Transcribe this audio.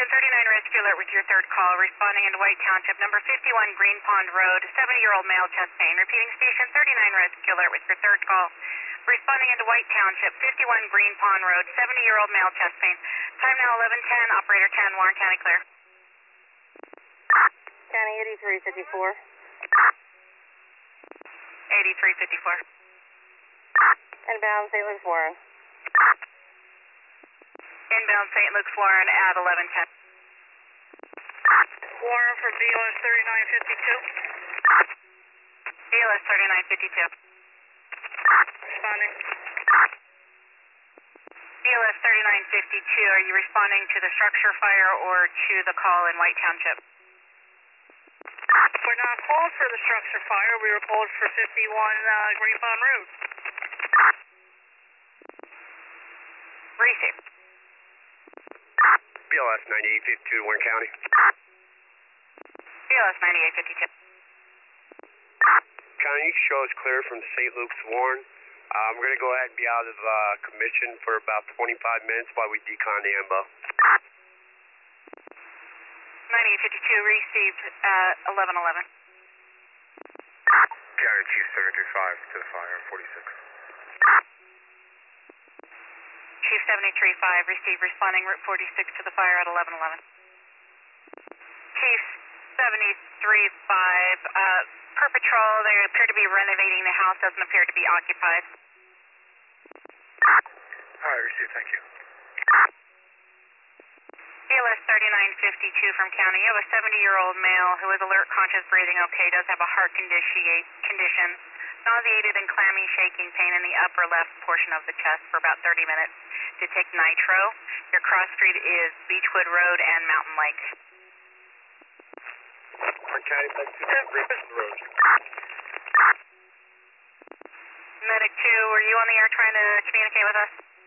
Station 39 Rescue Alert with your third call, responding into White Township, number 51 Green Pond Road, 70-year-old male, chest pain. Repeating Station 39 Rescue Alert with your third call, responding into White Township, 51 Green Pond Road, 70-year-old male, chest pain. Time now 11:10, operator 10, Warren County clear. County 8354. 8354. Inbound St. Luke's Warren. Inbound St. Luke's Warren at 11:10. Warren for BLS 3952. BLS 3952. Responding. BLS 3952, are you responding to the structure fire or to the call in White Township? We're not called for the structure fire. We were called for 51 Green Pond Road. Receive. BLS 9852, Warren County. BLS 9852. County, you show us clear from St. Luke's Warren. We're going to go ahead and be out of commission for about 25 minutes while we decon the AMBO. 9852 received at 11:11. County Chief 735 to the fire, 46. Chief 735 received, responding Route 46 to the fire at 11:11. Chief 735, per patrol, they appear to be renovating the house, doesn't appear to be occupied. All right, received, thank you. BLS 3952 from county. You have a 70-year-old male who is alert, conscious, breathing okay, does have a heart condition, nauseated and clammy, shaking pain in the upper left portion of the chest for about 30 minutes. To take nitro. Your cross street is Beechwood Road and Mountain Lake. Warren County, back to the road. Medic 2, were you on the air trying to communicate with us?